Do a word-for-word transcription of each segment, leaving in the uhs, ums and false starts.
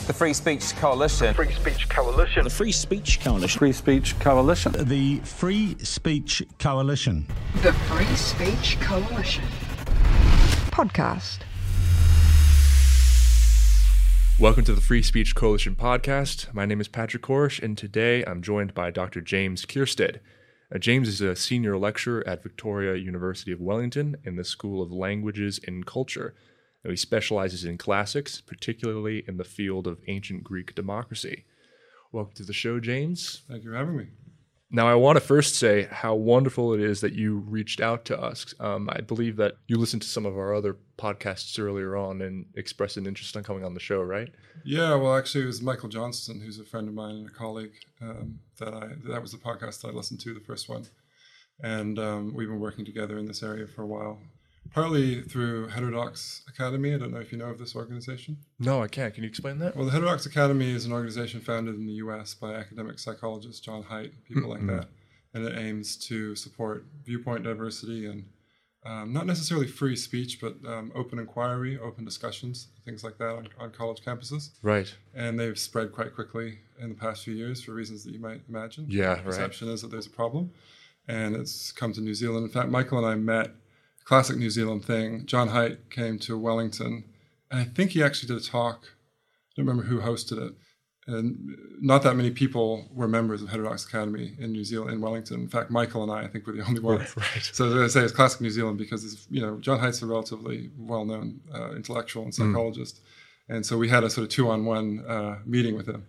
The Free Speech Coalition. Free Speech Coalition. The Free Speech Coalition. Free Speech Coalition. The Free Speech Coalition. The Free Speech Coalition. Podcast. Welcome to the Free Speech Coalition podcast. My name is Patrick Korish, and today I'm joined by Doctor James Kierstead. Uh, James is a senior lecturer at Victoria University of Wellington in the School of Languages and Culture. Now, he specializes in classics, particularly in the field of ancient Greek democracy. Welcome to the show, James. Thank you for having me. Now, I want to first say how wonderful it is that you reached out to us. Um, I believe that you listened to some of our other podcasts earlier on and expressed an interest in coming on the show, right? Yeah, well, actually, it was Michael Johnston, who's a friend of mine and a colleague, um, that I that was the podcast that I listened to, the first one. And um, we've been working together in this area for a while, partly through Heterodox Academy. I don't know if you know of this organization. No, I can't. Can you explain that? Well, the Heterodox Academy is an organization founded in the U S by academic psychologist John Haidt, people mm-hmm. like that. And it aims to support viewpoint diversity and um, not necessarily free speech, but um, open inquiry, open discussions, things like that on, on college campuses. Right. And they've spread quite quickly in the past few years for reasons that you might imagine. Yeah, the perception right. is that there's a problem. And it's come to New Zealand. In fact, Michael and I met, classic New Zealand thing. John Haidt came to Wellington, and I think he actually did a talk. I don't remember who hosted it. And not that many people were members of Heterodox Academy in New Zealand, in Wellington. In fact, Michael and I, I think, were the only ones. Right, right. So as I say, it's classic New Zealand because, it's, you know, John Haidt's a relatively well-known uh, intellectual and psychologist. Mm. And so we had a sort of two-on-one uh, meeting with him.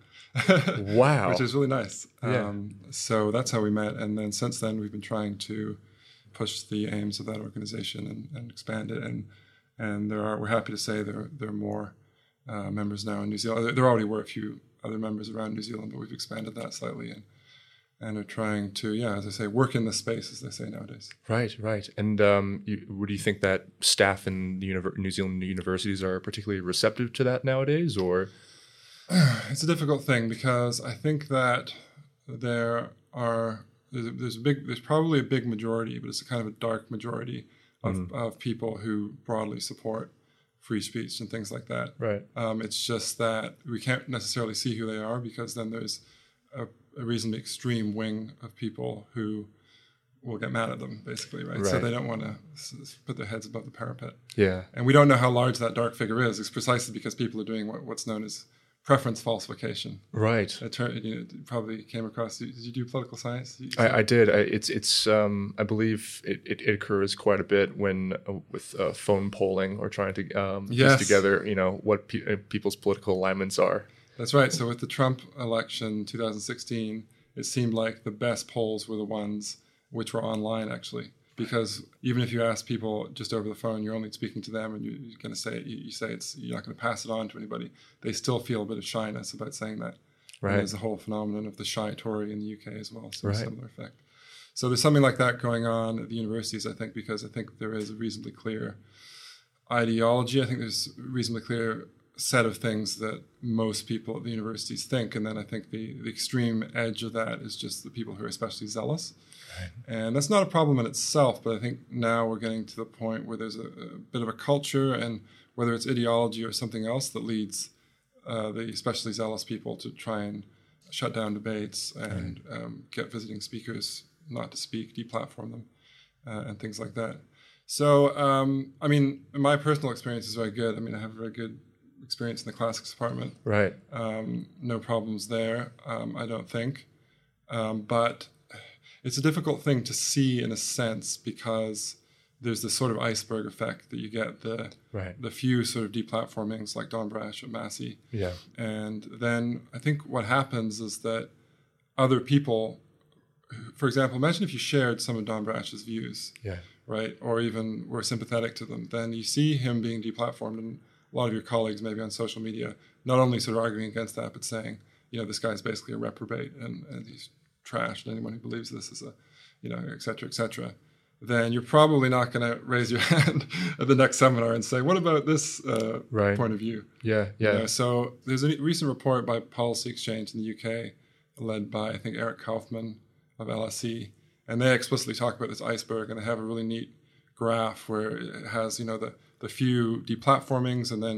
Wow. Which is really nice. Yeah. Um, so that's how we met. And then since then, we've been trying to push the aims of that organization and, and expand it. And and there are, we're happy to say there, there are more uh, members now in New Zealand. There, there already were a few other members around New Zealand, but we've expanded that slightly and and are trying to, yeah, as I say, work in the space, as they say nowadays. Right, right. And um, you, would you think that staff in the univer- New Zealand universities are particularly receptive to that nowadays, or? It's a difficult thing because I think that there are there's a, there's a big there's probably a big majority, but it's a kind of a dark majority of, mm. of people who broadly support free speech and things like that. Right. Um, it's just that we can't necessarily see who they are because then there's a, a reasonably extreme wing of people who will get mad at them, basically, right? right. So they don't want to s- put their heads above the parapet. Yeah. And we don't know how large that dark figure is. It's precisely because people are doing what, what's known as preference falsification. Right. It turn, you know, probably came across. Did you do political science? I, I did. I, it's it's. Um, I believe it, it, it occurs quite a bit when uh, with uh, phone polling or trying to um, yes. piece together, you know, what pe- uh, people's political alignments are. That's right. So with the Trump election, two thousand sixteen, it seemed like the best polls were the ones which were online, actually. Because even if you ask people just over the phone, you're only speaking to them, and you're, you're going to say you, you say it's you're not going to pass it on to anybody. They still feel a bit of shyness about saying that. Right. And there's a whole phenomenon of the shy Tory in the U K as well, so right. a similar effect. So there's something like that going on at the universities, I think, because I think there is a reasonably clear ideology. I think there's a reasonably clear set of things that most people at the universities think, and then I think the, the extreme edge of that is just the people who are especially zealous. And that's not a problem in itself, but I think now we're getting to the point where there's a, a bit of a culture, and whether it's ideology or something else, that leads uh, the especially zealous people to try and shut down debates and right. um, get visiting speakers not to speak, deplatform them, uh, and things like that. So, um, I mean, my personal experience is very good. I mean, I have a very good experience in the classics department. Right. Um, no problems there, um, I don't think. Um, but it's a difficult thing to see in a sense because there's this sort of iceberg effect that you get the right. the few sort of deplatformings like Don Brash at Massey. Yeah. And then I think what happens is that other people, for example, imagine if you shared some of Don Brash's views, yeah. right, or even were sympathetic to them, then you see him being deplatformed, and a lot of your colleagues maybe on social media not only sort of arguing against that, but saying, you know, this guy's basically a reprobate and, and he's trash, and anyone who believes this is a, you know, et cetera, et cetera, then you're probably not going to raise your hand at the next seminar and say, what about this uh, right. point of view? Yeah, yeah. You know, so there's a recent report by Policy Exchange in the U K, led by, I think, Eric Kaufman of L S E, and they explicitly talk about this iceberg, and they have a really neat graph where it has, you know, the, the few deplatformings, and then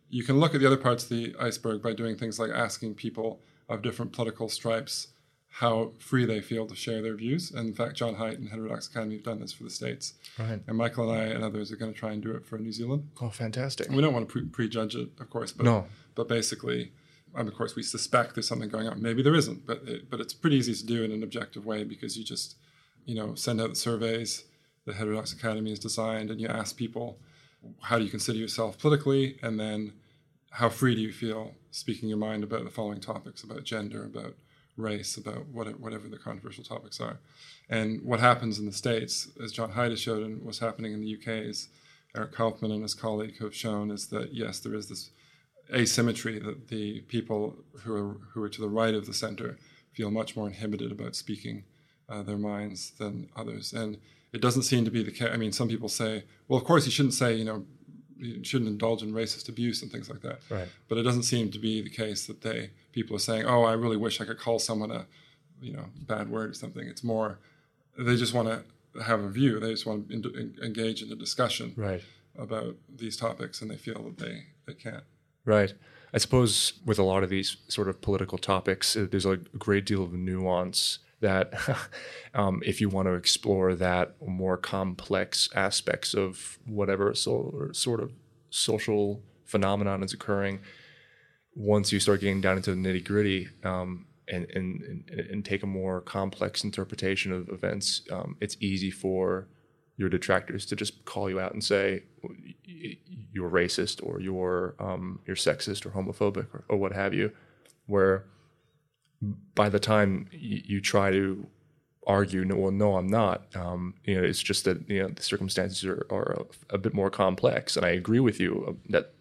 you can look at the other parts of the iceberg by doing things like asking people of different political stripes how free they feel to share their views. And in fact, John Haidt and Heterodox Academy have done this for the States. Right. And Michael and I and others are going to try and do it for New Zealand. Oh, fantastic. And we don't want to pre- prejudge it, of course, but no. but basically, um, of course, we suspect there's something going on. Maybe there isn't, but it, but it's pretty easy to do in an objective way because you just, you know, send out the surveys that Heterodox Academy has designed, and you ask people, how do you consider yourself politically, and then how free do you feel speaking your mind about the following topics, about gender, about race, about what, whatever the controversial topics are. And what happens in the States, as John Haidt has showed, and what's happening in the U K, is Eric Kaufman and his colleague have shown is that, yes, there is this asymmetry that the people who are, who are to the right of the center feel much more inhibited about speaking uh, their minds than others. And it doesn't seem to be the case. I mean, some people say, well, of course, you shouldn't say, you know, you shouldn't indulge in racist abuse and things like that. Right. But it doesn't seem to be the case that they people are saying, oh, I really wish I could call someone a, you know, bad word or something. It's more, they just want to have a view. They just want to in, engage in a discussion right. about these topics, and they feel that they, they can't. Right. I suppose with a lot of these sort of political topics, there's a great deal of nuance that um, if you want to explore that more complex aspects of whatever so, sort of social phenomenon is occurring, once you start getting down into the nitty gritty um, and, and, and, and take a more complex interpretation of events, um, it's easy for your detractors to just call you out and say you're racist or you're um, you're sexist or homophobic or, or what have you, where by the time you, you try to argue, no, well, no, I'm not. Um, you know, it's just that you know the circumstances are, are a, a bit more complex, and I agree with you that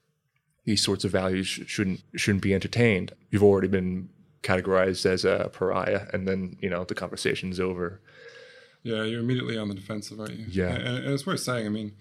these sorts of values sh- shouldn't shouldn't be entertained. You've already been categorized as a pariah, and then you know the conversation's over. Yeah, you're immediately on the defensive, aren't you? Yeah, and, and it's worth saying. I mean,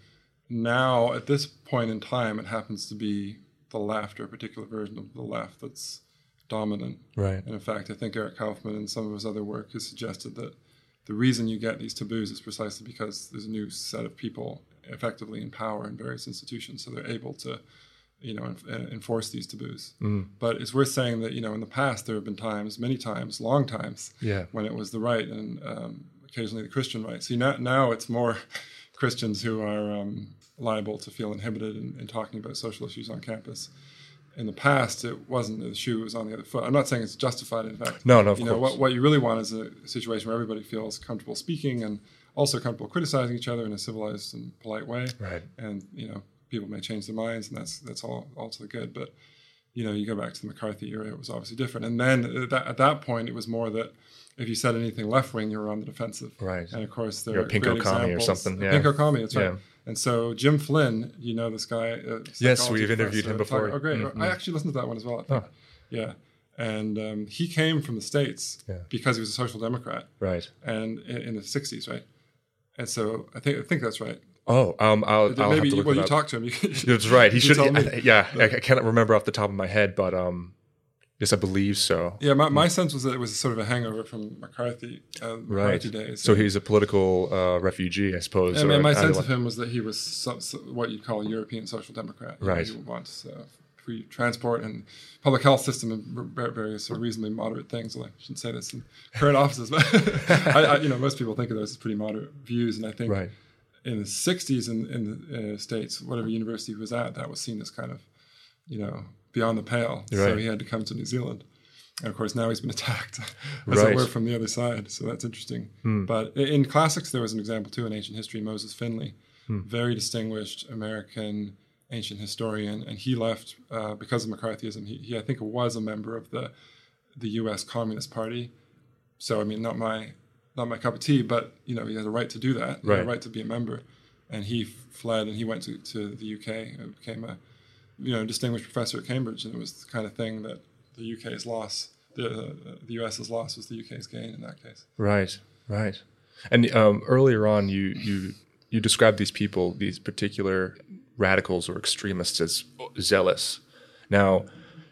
now at this point in time, it happens to be the left or a particular version of the left that's dominant. Right. And in fact, I think Eric Kaufman and some of his other work has suggested that the reason you get these taboos is precisely because there's a new set of people effectively in power in various institutions, so they're able to, you know, en- enforce these taboos. Mm. But it's worth saying that, you know, in the past there have been times, many times, long times, yeah. when it was the right and um, occasionally the Christian right. See, now, now it's more Christians who are um, liable to feel inhibited in, in talking about social issues on campus. In the past, it wasn't. The shoe was on the other foot. I'm not saying it's justified. In fact, no, no. Of you course. know what, what you really want is a situation where everybody feels comfortable speaking and also comfortable criticizing each other in a civilized and polite way. Right. And you know, people may change their minds, and that's that's all all to the good. But you know, you go back to the McCarthy era; it was obviously different. And then at that, at that point, it was more that if you said anything left wing, you were on the defensive. Right. And of course, there You're are a pinko great commie or examples. something. A Yeah. pinko commie. That's right. Yeah. And so Jim Flynn, you know this guy. Uh, yes, we've interviewed him before. Talk, oh, great. Mm-hmm. I actually listened to that one as well, I think. Oh. Yeah. And um, he came from the States yeah. because he was a social democrat. Right. And in, in the sixties, right? And so I think I think that's right. Oh, um, I'll, I'll Maybe, have to look well, it you up. talked to him. You, That's right. He should. I, yeah, I, I cannot remember off the top of my head, but um, yes, I believe so. Yeah, my, my sense was that it was sort of a hangover from McCarthy, uh, McCarthy right. days. So he's a political uh, refugee, I suppose. I mean, or my sense of him was that he was so, so, what you'd call a European social democrat. You right. know, he wants uh, free transport and public health system and various sort of reasonably moderate things. Well, I shouldn't say this in current offices, but I, I, you know, most people think of those as pretty moderate views, and I think. Right. In the sixties in, in the uh, States, whatever university he was at, that was seen as kind of, you know, beyond the pale. Right. So he had to come to New Zealand. And of course, now he's been attacked, as right. it were, from the other side. So that's interesting. Hmm. But in classics, there was an example, too, in ancient history, Moses Finley, hmm. very distinguished American ancient historian. And he left uh, because of McCarthyism. He, he, I think, was a member of the, the U S Communist Party. So, I mean, not my... Not my cup of tea, but you know he had a right to do that. He right. had a right to be a member, and he fled and he went to, to the U K and became a you know distinguished professor at Cambridge. And it was the kind of thing that the U K's loss, the uh, the U S's loss, was the U K's gain in that case. Right, right. And um, earlier on, you you you described these people, these particular radicals or extremists, as zealous. Now,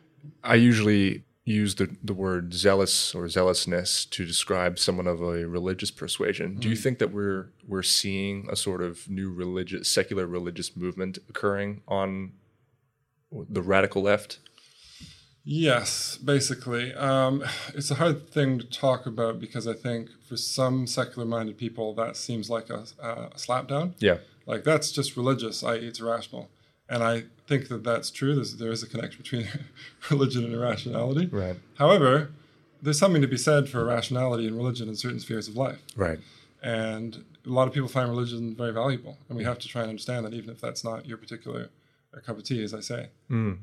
I usually use the, the word zealous or zealousness to describe someone of a religious persuasion. Mm-hmm. Do you think that we're we're seeing a sort of new religious, secular religious movement occurring on the radical left? Yes, basically. Um, it's a hard thing to talk about because I think for some secular-minded people that seems like a, a slapdown. Yeah. Like, that's just religious, that is it's irrational. And I think that that's true. There's, there is a connection between religion and irrationality. Right. However, there's something to be said for irrationality and religion in certain spheres of life. Right. And a lot of people find religion very valuable. And we have to try and understand that, even if that's not your particular cup of tea, as I say. Mm.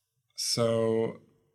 So,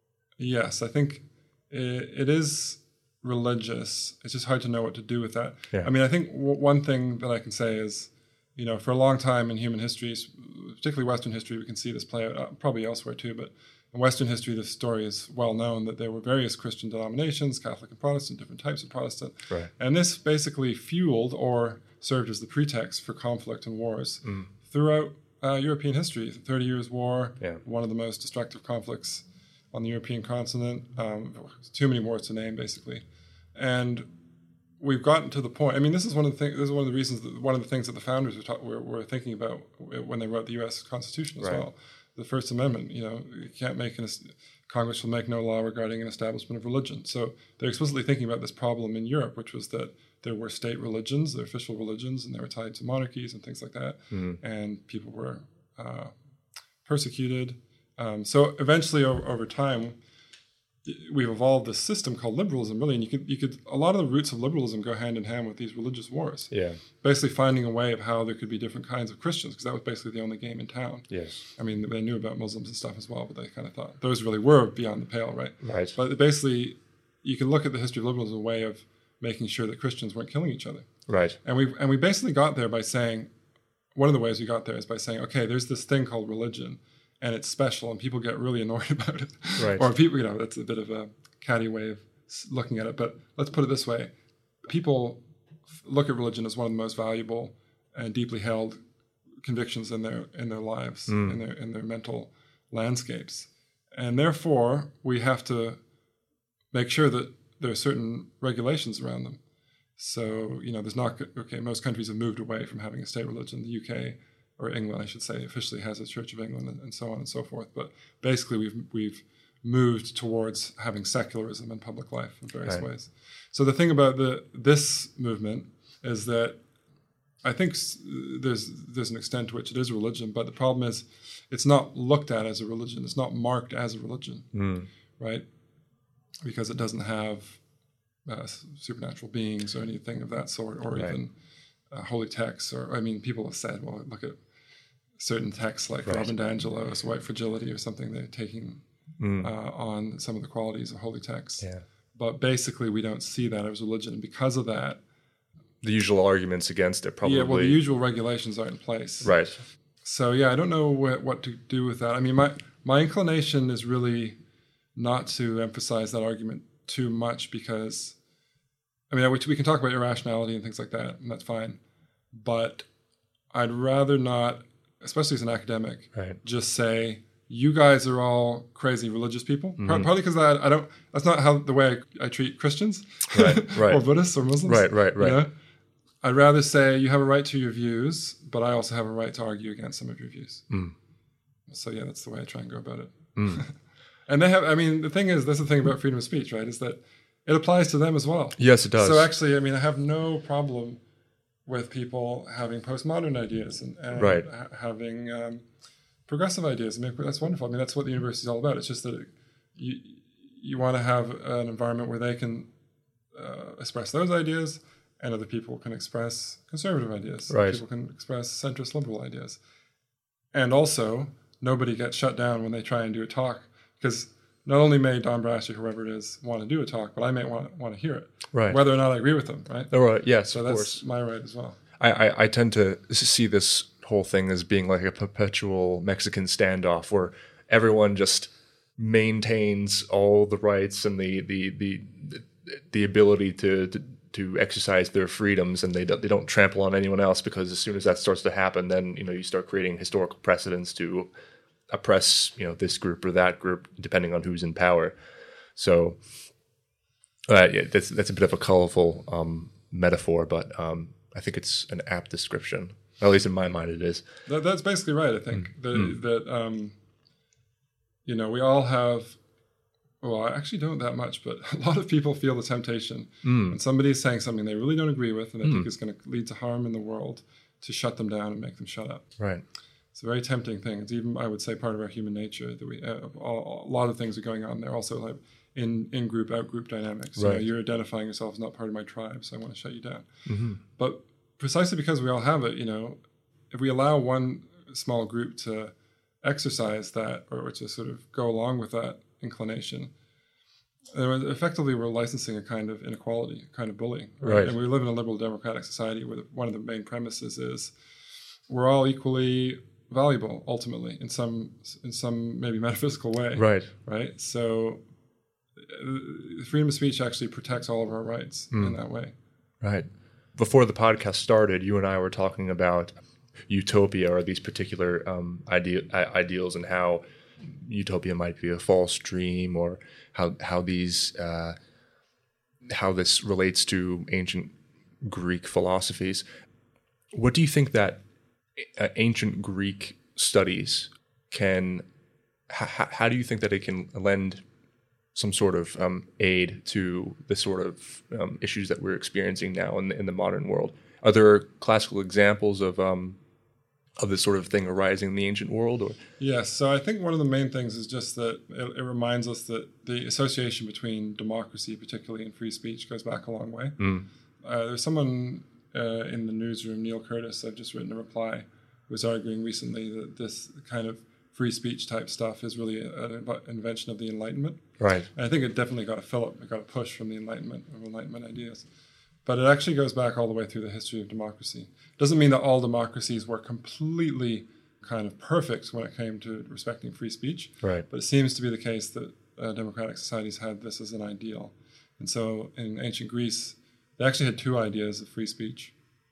yes, I think it, it is religious. It's just hard to know what to do with that. Yeah. I mean, I think w- one thing that I can say is, you know, for a long time in human history, particularly Western history, we can see this play out, uh, probably elsewhere too, but in Western history, the story is well known that there were various Christian denominations, Catholic and Protestant, different types of Protestant. Right. And this basically fueled or served as the pretext for conflict and wars Mm. throughout uh, European history. The Thirty Years' War, Yeah. one of the most destructive conflicts on the European continent. Um, too many wars to name, basically. And we've gotten to the point. I mean, this is one of the things. This is one of the reasons. That, one of the things that the founders were, ta- were, were thinking about when they wrote the U S Constitution as Right. well. The First Amendment. You know, you can't make an. Congress will make no law regarding an establishment of religion. So they're explicitly thinking about this problem in Europe, which was that there were state religions, their official religions, and they were tied to monarchies and things like that. Mm-hmm. And people were uh, persecuted. Um, so eventually, over, over time, we've evolved this system called liberalism, really, and you could, you could, a lot of the roots of liberalism go hand in hand with these religious wars. Yeah. Basically finding a way of how there could be different kinds of Christians, because that was basically the only game in town. Yes. I mean, they knew about Muslims and stuff as well, but they kind of thought those really were beyond the pale, right? Right. But basically, you can look at the history of liberalism as a way of making sure that Christians weren't killing each other. Right. And we and we basically got there by saying, one of the ways we got there is by saying, okay, there's this thing called religion, and it's special, and people get really annoyed about it. Right. Or people, you know, that's a bit of a catty way of looking at it. But let's put it this way. People look at religion as one of the most valuable and deeply held convictions in their in their lives, Mm. in their in their mental landscapes. And therefore, we have to make sure that there are certain regulations around them. So, you know, there's not, okay, most countries have moved away from having a state religion. The U K, or England, I should say, officially has a Church of England and, and so on and so forth. But basically, we've we've moved towards having secularism in public life in various Right. ways. So the thing about the this movement is that I think s- there's there's an extent to which it is a religion, but the problem is it's not looked at as a religion. It's not marked as a religion, Mm. right? Because it doesn't have uh, supernatural beings or anything of that sort, or Right. even uh, holy texts. Or I mean, people have said, well, look at certain texts like Right. Robin DiAngelo's White Fragility or something. They're taking Mm. uh, on some of the qualities of holy texts. Yeah. But basically, we don't see that as religion. And because of that, The usual arguments against it probably. yeah, well, the usual regulations are in place. Right. So yeah, I don't know what, what to do with that. I mean, my my inclination is really not to emphasize that argument too much because, I mean, we, we can talk about irrationality and things like that, and that's fine. But I'd rather not, especially as an academic, Right. just say, you guys are all crazy religious people. Mm-hmm. Par- Partly because I, I don't, that's not how the way I, I treat Christians Right, right. or Buddhists or Muslims. Right, right, right. You know? I'd rather say you have a right to your views, but I also have a right to argue against some of your views. Mm. So yeah, that's the way I try and go about it. Mm. And they have, I mean, the thing is, that's the thing about freedom of speech, right? Is that it applies to them as well. Yes, it does. So actually, I mean, I have no problem with people having postmodern ideas and, and Right. ha- having um, progressive ideas. I mean, that's wonderful. I mean, that's what the university is all about. It's just that it, you you want to have an environment where they can uh, express those ideas, and other people can express conservative ideas. Right. People can express centrist liberal ideas. And also, nobody gets shut down when they try and do a talk, because not only may Don Brash or whoever it is want to do a talk, but I may want, want to hear it, Right. whether or not I agree with them, right? Oh, right. Yes, So of that's course. my right as well. I, I, I tend to see this whole thing as being like a perpetual Mexican standoff where everyone just maintains all the rights and the the the, the ability to, to to exercise their freedoms, and they don't, they don't trample on anyone else, because as soon as that starts to happen, then, you know, you start creating historical precedents to oppress, you know, this group or that group, depending on who's in power. So uh, yeah, that's that's a bit of a colorful um, metaphor, but um, I think it's an apt description. At least in my mind, it is. That, that's basically right, I think. Mm. That, Mm. that um, you know, we all have, well, I actually don't that much, but a lot of people feel the temptation Mm. when somebody is saying something they really don't agree with and they Mm. think is going to lead to harm in the world to shut them down and make them shut up. Right. It's a very tempting thing. It's even, I would say, part of our human nature that we, uh, a lot of things are going on there. Also, like in in group, out group dynamics. So Right. you're identifying yourself as not part of my tribe, so I want to shut you down. Mm-hmm. But precisely because we all have it, you know, if we allow one small group to exercise that or to sort of go along with that inclination, then effectively we're licensing a kind of inequality, a kind of bullying. Right? Right. And we live in a liberal democratic society where the, one of the main premises is we're all equally valuable ultimately in some in some maybe metaphysical way. Right. Right. So uh, freedom of speech actually protects all of our rights Mm. in that way. Right. Before the podcast started, you and I were talking about utopia or these particular um, ide- ideals and how utopia might be a false dream, or how how these uh, how this relates to ancient Greek philosophies. What do you think that uh, ancient Greek studies can? H- how do you think that it can lend some sort of um, aid to the sort of um, issues that we're experiencing now in the, in the modern world? Are there classical examples of um, of this sort of thing arising in the ancient world? Or Yes. So I think one of the main things is just that it, it reminds us that the association between democracy, particularly and free speech, goes back a long way. Mm. Uh, there's someone uh, in the newsroom, Neil Curtis, I've just written a reply, who was arguing recently that this kind of free speech type stuff is really an invention of the Enlightenment. Right. And I think it definitely got a fillip, it got a push from the Enlightenment, of Enlightenment ideas. But it actually goes back all the way through the history of democracy. Doesn't mean that all democracies were completely kind of perfect when it came to respecting free speech. Right. But it seems to be the case that uh, democratic societies had this as an ideal. And so in ancient Greece, they actually had two ideas of free speech.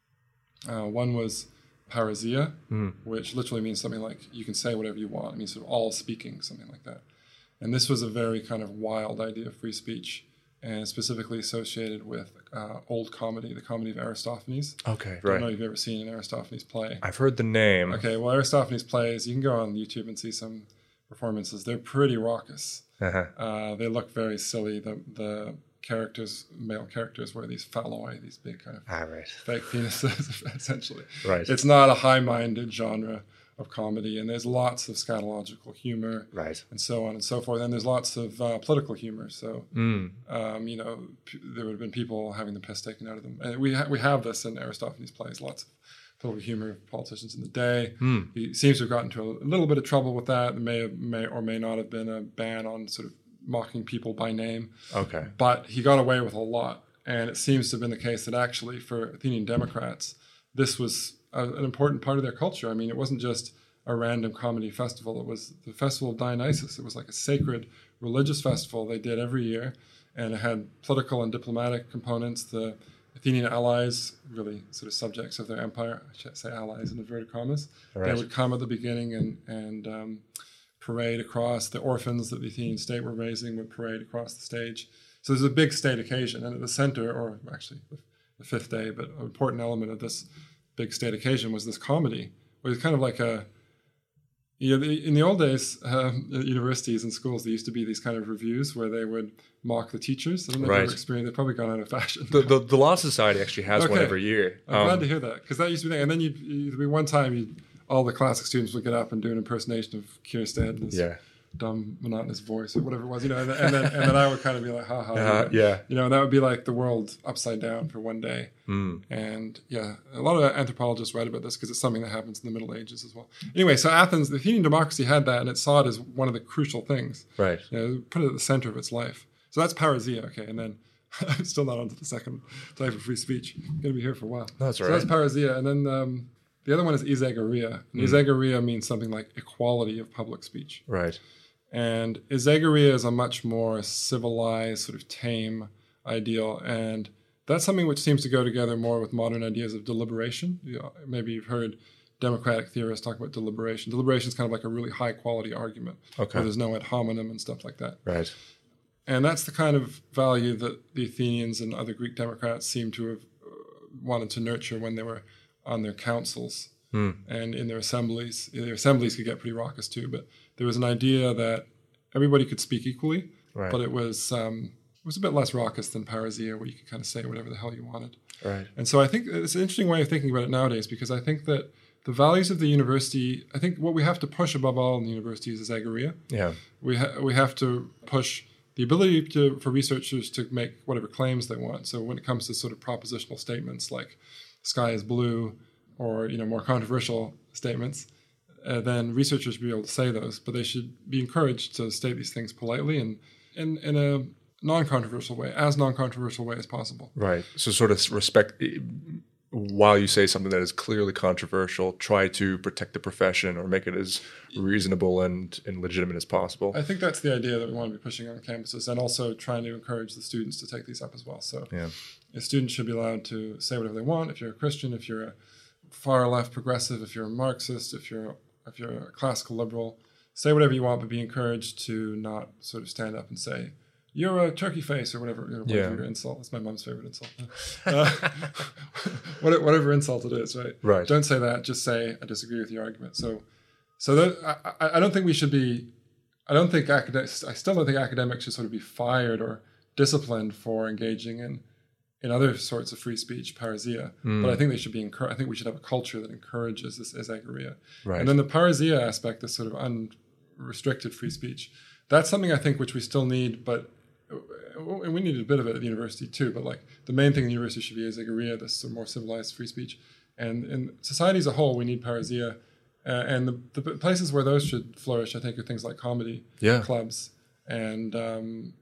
Uh, one was parousia, Mm. which literally means something like you can say whatever you want. It means sort of all speaking, something like that. And this was a very kind of wild idea of free speech, and specifically associated with uh, old comedy, the comedy of Aristophanes. Okay. I don't know Right. if you've ever seen an Aristophanes play. I've heard the name. Okay, well, Aristophanes plays, you can go on YouTube and see some performances. They're pretty raucous. Uh-huh. Uh, they look very silly. The the characters, male characters, wear these phalloi, these big kind of Ah, right. fake penises, essentially. Right. It's not a high-minded genre of comedy, and there's lots of scatological humor, Right. and so on and so forth. And there's lots of uh, political humor. So, Mm. um, you know, p- there would have been people having the piss taken out of them. And we ha- we have this in Aristophanes' plays, lots of political humor of politicians in the day. Mm. He seems to have gotten into a little bit of trouble with that. There may, have, may or may not have been a ban on sort of mocking people by name. Okay. But he got away with a lot. And it seems to have been the case that actually for Athenian Democrats, this was a, an important part of their culture. I mean, it wasn't just a random comedy festival. It was the Festival of Dionysus. It was like a sacred religious festival they did every year. And it had political and diplomatic components. The Athenian allies, really sort of subjects of their empire, I should say allies in inverted commas, Right. they would come at the beginning and, and um, parade across. The orphans that the Athenian state were raising would parade across the stage. So there's a big state occasion, and at the center, or actually the fifth day, but an important element of this big state occasion was this comedy, where it's kind of like a, you know, in the old days, um, at universities and schools, there used to be these kind of reviews where they would mock the teachers. I don't know if Right. you've ever experienced, they've probably gone out of fashion. The, the the Law Society actually has one Okay. every year. I'm Um, glad to hear that, because that used to be the thing. And then you'd, you'd be one time, you'd, all the classic students would get up and do an impersonation of Kierstead and his Yeah. dumb, monotonous voice or whatever it was, you know, and, then- and then and then I would kind of be like, ha ha. Uh, you know. yeah. You know, that would be like the world upside down for one day. Mm. And yeah, a lot of anthropologists write about this because it's something that happens in the Middle Ages as well. Anyway, so Athens, the Athenian democracy had that, and it saw it as one of the crucial things. Right. You know, put it at the center of its life. So that's parousia, okay, and then I'm still not onto the second type of free speech. I'm going to be here for a while. That's all so right. that's parousia, and then um, the other one is isagoria. And Mm. isagoria means something like equality of public speech. Right. And isagoria is a much more civilized, sort of tame ideal, and that's something which seems to go together more with modern ideas of deliberation. You know, maybe you've heard democratic theorists talk about deliberation. Deliberation is kind of like a really high-quality argument, Okay. where there's no ad hominem and stuff like that. Right. And that's the kind of value that the Athenians and other Greek democrats seem to have uh, wanted to nurture when they were on their councils Hmm. and in their assemblies. Their assemblies could get pretty raucous too, but there was an idea that everybody could speak equally, Right. but it was um, it was a bit less raucous than Parrhesia, where you could kind of say whatever the hell you wanted. Right. And so I think it's an interesting way of thinking about it nowadays, because I think that the values of the university, I think what we have to push above all in the universities is agoria. Yeah. We ha- we have to push the ability to for researchers to make whatever claims they want. So when it comes to sort of propositional statements like sky is blue, or you know more controversial statements, uh, then researchers should be able to say those, but they should be encouraged to state these things politely and in in a non-controversial way, as non-controversial way as possible. Right. So sort of respect, while you say something that is clearly controversial, try to protect the profession or make it as reasonable and, and legitimate as possible. I think that's the idea that we want to be pushing on campuses, and also trying to encourage the students to take these up as well. So Yeah. the students should be allowed to say whatever they want. If you're a Christian, if you're a far left progressive, if you're a Marxist, if you're if you're a classical liberal, say whatever you want, but be encouraged to not sort of stand up and say, "You're a turkey face," or whatever, you know, whatever Yeah. your insult. That's my mom's favorite insult. Uh, whatever, whatever insult it is, right? Right. Don't say that. Just say, "I disagree with your argument." So, so that, I, I don't think we should be. I don't think academics. I still don't think academics should sort of be fired or disciplined for engaging in in other sorts of free speech, parrhesia. Mm. But I think they should be. Encour- I think we should have a culture that encourages this as agoria. Right. And then the parrhesia aspect, this sort of unrestricted free speech, that's something I think which we still need, but. And we needed a bit of it at the university too, but like the main thing in the university should be is agoria, this sort of more civilized free speech. And in society as a whole, we need parrhesia. Uh, and the, the places where those should flourish, I think, are things like comedy Yeah. clubs and um,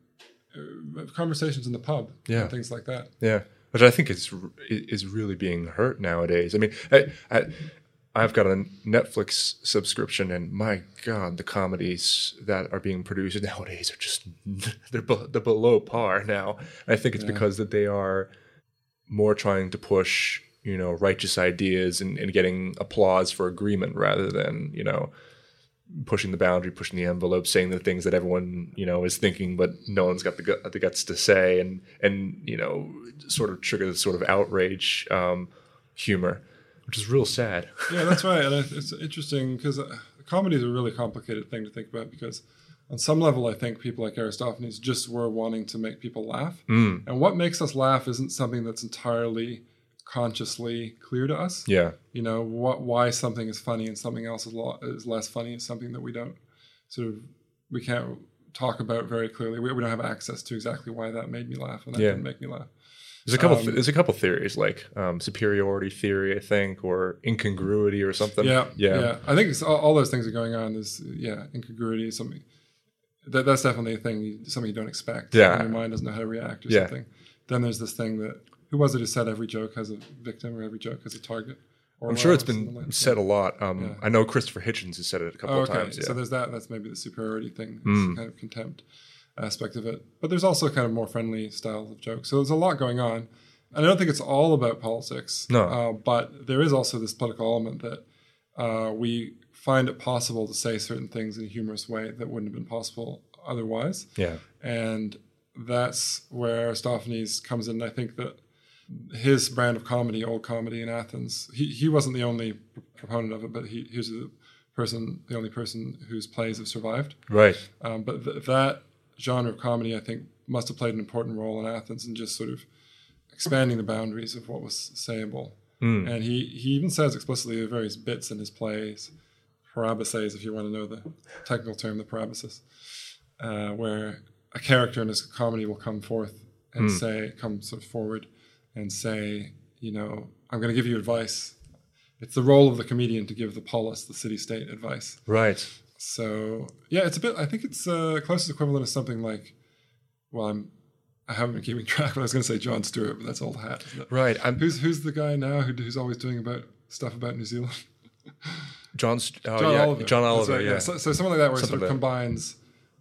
uh, conversations in the pub, Yeah. and things like that. Yeah, which I think is is really being hurt nowadays. I mean, I, I, I've got a Netflix subscription, and my God, the comedies that are being produced nowadays are just they're, be, they're below par now. And I think it's Yeah. because that they are more trying to push, you know, righteous ideas and, and getting applause for agreement rather than, you know, pushing the boundary, pushing the envelope, saying the things that everyone, you know, is thinking, but no one's got the, gut, the guts to say, and, and, you know, sort of trigger this sort of outrage um, humor, which is real sad. Yeah, that's right. And it's interesting because uh, comedy is a really complicated thing to think about, because on some level, I think people like Aristophanes just were wanting to make people laugh. Mm. And what makes us laugh isn't something that's entirely consciously clear to us. Yeah. You know, what, why something is funny and something else is, lo- is less funny is something that we don't sort of, we can't talk about very clearly. We, we don't have access to exactly why that made me laugh and that Yeah. didn't make me laugh. There's a couple. Um, th- there's a couple theories like um, superiority theory, I think, or incongruity or something. Yeah, yeah, yeah. I think it's all, all those things are going on. There's yeah, incongruity is something that that's definitely a thing. You, something you don't expect. Yeah. And your mind doesn't know how to react or Yeah. something. Then there's this thing that who was it who said every joke has a victim or every joke has a target? Or I'm sure it's something been like- said a lot. Um, Yeah. I know Christopher Hitchens has said it a couple Oh, of okay, times. Yeah. so there's that. That's maybe the superiority thing, Mm. kind of contempt aspect of it. But there's also kind of more friendly styles of jokes. So there's a lot going on. And I don't think it's all about politics. No. Uh, but there is also this political element that uh, we find it possible to say certain things in a humorous way that wouldn't have been possible otherwise. yeah. And that's where Aristophanes comes in. I think that his brand of comedy, old comedy in Athens, he, he wasn't the only proponent of it, but he, he was the person, the only person whose plays have survived. Right. Um, but th- that genre of comedy, I think, must have played an important role in Athens in just sort of expanding the boundaries of what was sayable. Mm. And he, he even says explicitly the various bits in his plays, parabases, if you want to know the technical term, the parabasis, uh, where a character in his comedy will come forth and Mm. say, come sort of forward and say, you know, I'm going to give you advice. It's the role of the comedian to give the polis, the city-state, advice. Right. So yeah, it's a bit. I think it's uh, closest equivalent of something like. Well, I'm. I haven't been keeping track, but I was going to say Jon Stewart, but that's old hat. Isn't it? Right. I'm Who's who's the guy now who, who's always doing about stuff about New Zealand? John. St- oh, John yeah. Oliver. John That's Oliver. right, Yeah. So, so something like that, where Something it sort of like that. combines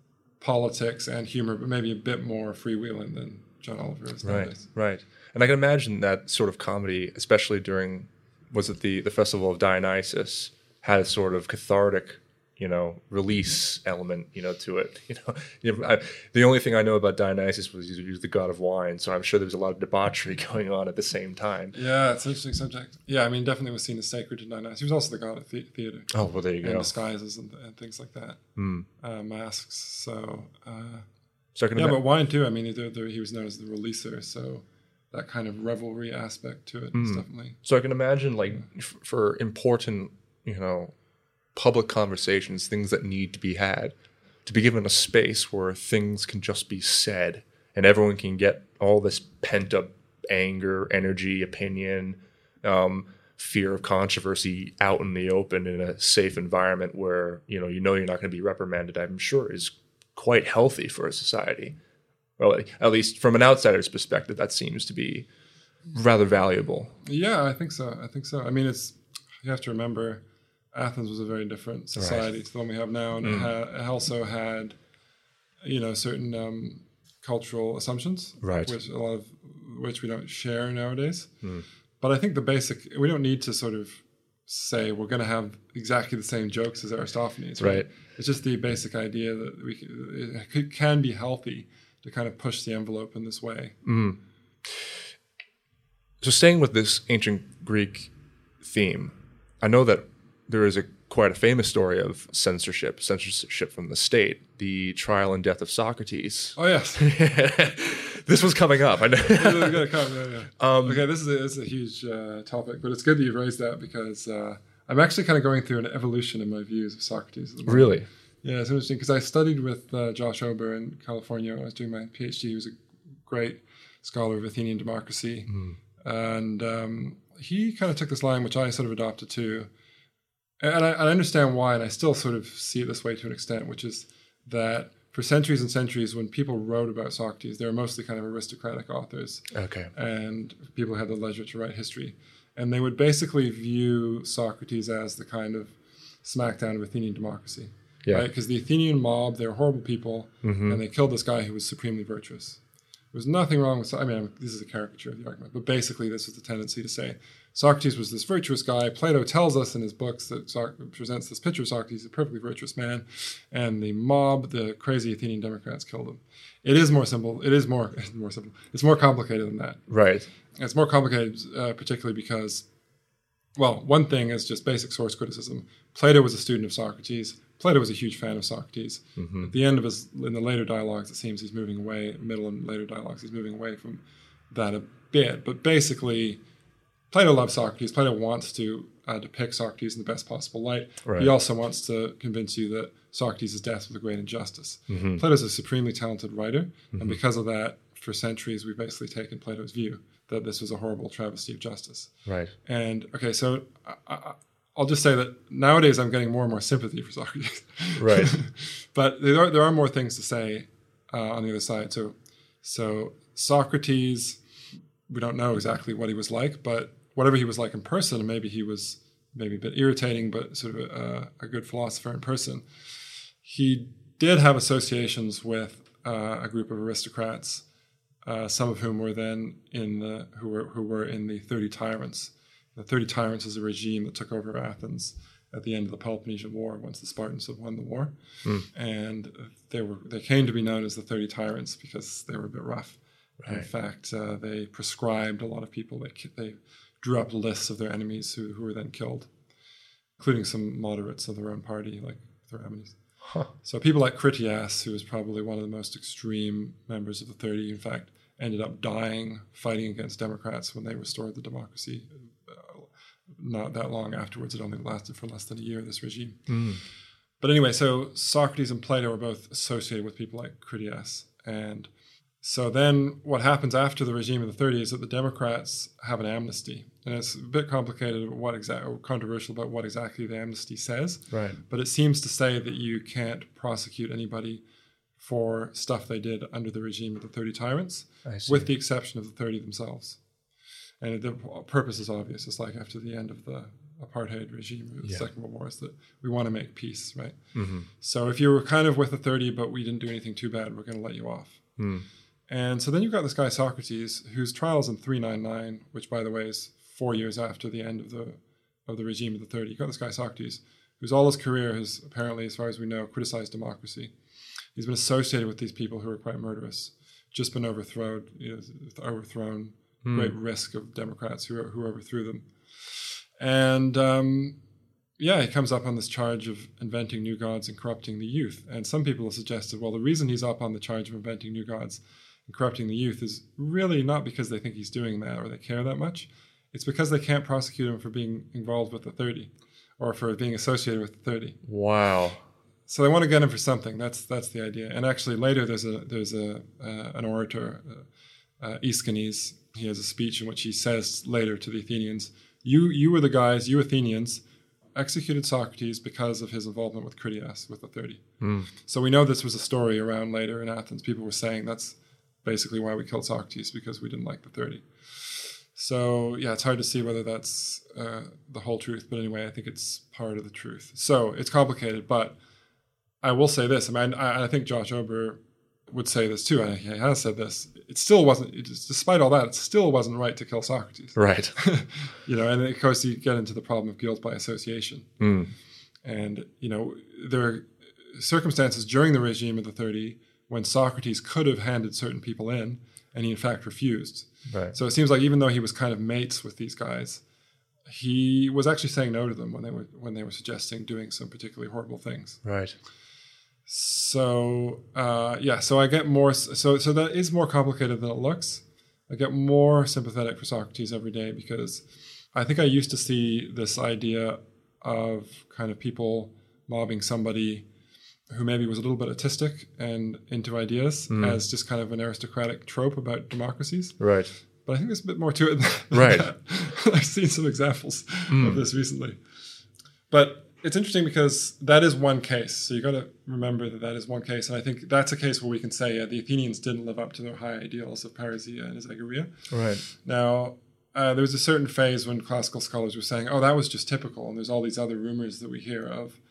politics and humor, but maybe a bit more freewheeling than John Oliver is Right. nowadays. Right. And I can imagine that sort of comedy, especially during, was it the the festival of Dionysus, had a sort of cathartic you know, release element, you know, to it. You know, you know I, the only thing I know about Dionysus was he was the god of wine, so I'm sure there's a lot of debauchery going on at the same time. Yeah, it's an interesting subject. Yeah, I mean, definitely was seen as sacred to Dionysus. He was also the god of the- theater. Oh, well, there you and go. disguises and, and things like that. Mm. Uh, masks. So, uh, So I can yeah, ima- but wine too. I mean, there, there, he was known as the releaser, so that kind of revelry aspect to it is definitely. So I can imagine, like, f- for important, you know, public conversations, things that need to be had, to be given a space where things can just be said and everyone can get all this pent up anger, energy, opinion, um, fear of controversy out in the open in a safe environment where, you know, you know you're not going to be reprimanded, I'm sure is quite healthy for a society. Well, at least from an outsider's perspective, that seems to be rather valuable. Yeah, I think so. I think so. I mean, it's you have to remember, Athens was a very different society Right. to the one we have now, and it, ha- it also had, you know, certain um, cultural assumptions, Right. which a lot of which we don't share nowadays. But I think the basic, we don't need to sort of say we're going to have exactly the same jokes as Aristophanes, right? Right. It's just the basic idea that we c- it could- can be healthy to kind of push the envelope in this way. So staying with this ancient Greek theme, I know that there is a quite a famous story of censorship, censorship from the state, the trial and death of Socrates. Oh yes, This was coming up. I know. yeah, yeah, come, yeah, yeah. Um, okay, this is a, this is a huge uh, topic, but it's good that you've raised that because uh, I'm actually kind of going through an evolution in my views of Socrates. At the moment. Really? Yeah, it's interesting because I studied with uh, Josh Ober in California when I was doing my PhD. He was a great scholar of Athenian democracy. And um, he kind of took this line, which I sort of adopted too. And I, I understand why, and I still sort of see it this way to an extent, which is that for centuries and centuries, when people wrote about Socrates, they were mostly kind of aristocratic authors Okay. and people who had the leisure to write history. And they would basically view Socrates as the kind of smackdown of Athenian democracy. Yeah. Right? Because the Athenian mob, they were horrible people, Mm-hmm. and they killed this guy who was supremely virtuous. There was nothing wrong with, So- I mean, this is a caricature of the argument, but basically this was the tendency to say Socrates was this virtuous guy. Plato tells us in his books that Soc- presents this picture of Socrates, a perfectly virtuous man, and the mob, the crazy Athenian Democrats, killed him. It is more simple. It is more, more simple. It's more complicated than that. Right. It's more complicated, uh, particularly because, well, one thing is just basic source criticism. Plato was a student of Socrates. Plato was a huge fan of Socrates. Mm-hmm. At the end of his, in the later dialogues, it seems he's moving away, middle and later dialogues, he's moving away from that a bit. But basically, Plato loves Socrates. Plato wants to uh, depict Socrates in the best possible light. Right. He also wants to convince you that Socrates' death was a great injustice. Mm-hmm. Plato's a supremely talented writer, and because of that, for centuries, we've basically taken Plato's view that this was a horrible travesty of justice. Right. And, okay, so I, I, I'll just say that nowadays I'm getting more and more sympathy for Socrates. Right. But there are, there are more things to say uh, on the other side. So, so Socrates, we don't know exactly what he was like, but whatever he was like in person, maybe he was maybe a bit irritating, but sort of a, a good philosopher in person. He did have associations with uh, a group of aristocrats, uh, some of whom were then in the who were who were in the thirty Tyrants. The thirty Tyrants is a regime that took over Athens at the end of the Peloponnesian War, once the Spartans had won the war, Mm. and they were they came to be known as the thirty Tyrants because they were a bit rough. In Right. fact, uh, they prescribed a lot of people. They ki- they drew up lists of their enemies who who were then killed, including some moderates of their own party, like Theramenes. Huh. So people like Critias, who was probably one of the most extreme members of the thirty, in fact, ended up dying fighting against Democrats when they restored the democracy. Uh, not that long afterwards. It only lasted for less than a year, this regime. Mm. But anyway, so Socrates and Plato are both associated with people like Critias. And so then what happens after the regime of the thirty is that the Democrats have an amnesty. And it's a bit complicated, what exactly, controversial about what exactly the amnesty says. Right. But it seems to say that you can't prosecute anybody for stuff they did under the regime of the thirty Tyrants, I see. with the exception of the thirty themselves. And the purpose is obvious. It's like after the end of the apartheid regime of the Yeah. Second World War, is that we want to make peace, right? Mm-hmm. So if you were kind of with the thirty, but we didn't do anything too bad, we're going to let you off. Mm. And so then you've got this guy Socrates, whose trial is in three ninety-nine, which, by the way, is four years after the end of the of the regime of the thirty. You've got this guy Socrates, who's all his career has apparently, as far as we know, criticized democracy. He's been associated with these people who are quite murderous, just been overthrown, you know, overthrown, mm. great risk of Democrats who, who overthrew them. And um, yeah, he comes up on this charge of inventing new gods and corrupting the youth. And some people have suggested, well, the reason he's up on the charge of inventing new gods and corrupting the youth is really not because they think he's doing that or they care that much. It's because they can't prosecute him for being involved with the thirty or for being associated with the thirty. Wow. So they want to get him for something. That's that's the idea. And actually later there's a there's a uh, an orator, uh, uh, Aeschines. He has a speech in which he says later to the Athenians, you you were the guys, you Athenians, executed Socrates because of his involvement with Critias, with the thirty. Mm. So we know this was a story around later in Athens. People were saying that's basically why we killed Socrates, because we didn't like the thirty. So yeah, it's hard to see whether that's uh, the whole truth. But anyway, I think it's part of the truth. So it's complicated, but I will say this. I mean, I, I think Josh Ober would say this too, and he has said this. It still wasn't, it just, despite all that, it still wasn't right to kill Socrates. Right. You know, and of course you get into the problem of guilt by association. Mm. And, you know, there are circumstances during the regime of the thirty when Socrates could have handed certain people in, and he in fact refused. Right. So it seems like even though he was kind of mates with these guys, he was actually saying no to them when they were when they were suggesting doing some particularly horrible things. Right. So uh, yeah, so I get more. So so that is more complicated than it looks. I get more sympathetic for Socrates every day because I think I used to see this idea of kind of people mobbing somebody who maybe was a little bit autistic and into ideas mm. as just kind of an aristocratic trope about democracies. Right. But I think there's a bit more to it than right. that. I've seen some examples mm. of this recently. But it's interesting because that is one case. So you got to remember that that is one case. And I think that's a case where we can say yeah, the Athenians didn't live up to their high ideals of parousia and Isagoria. Right. Now, uh, there was a certain phase when classical scholars were saying, oh, that was just typical. And there's all these other rumors that we hear of.